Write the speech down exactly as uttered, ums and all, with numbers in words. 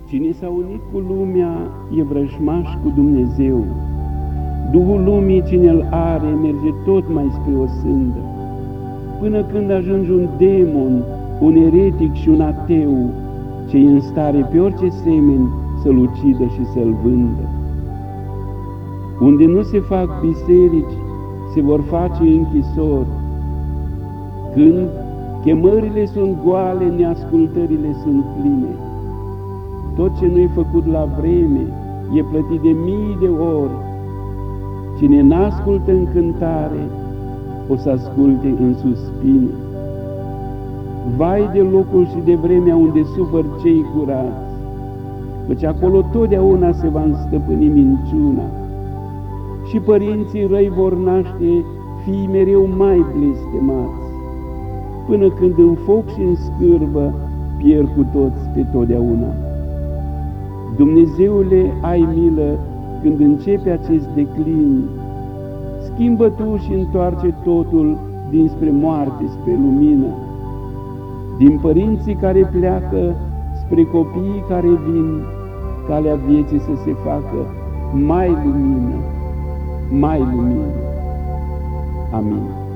Cine s-a unit cu lumea e vrăjmaș cu Dumnezeu. Duhul lumii cine îl are merge tot mai spre o sândă, până când ajungi un demon, un eretic și un ateu, ce în stare pe orice semeni să-l ucidă și să-l vândă. Unde nu se fac biserici, se vor face închisori. Când chemările sunt goale, neascultările sunt pline. Tot ce nu-i făcut la vreme e plătit de mii de ori. Cine n-ascultă în cântare, o să asculte în suspine. Vai de locul și de vremea unde sufăr cei curați, căci acolo totdeauna se va înstăpâni minciuna și părinții răi vor naște fii mereu mai blestemați, până când în foc și în scârbă pierd cu toți pe totdeauna. Dumnezeule, ai milă când începe acest declin, schimbă Tu și întoarce totul dinspre moarte spre lumină, din părinții care pleacă spre copiii care vin, calea vieții să se facă mai lumină, mai lumină. Amin.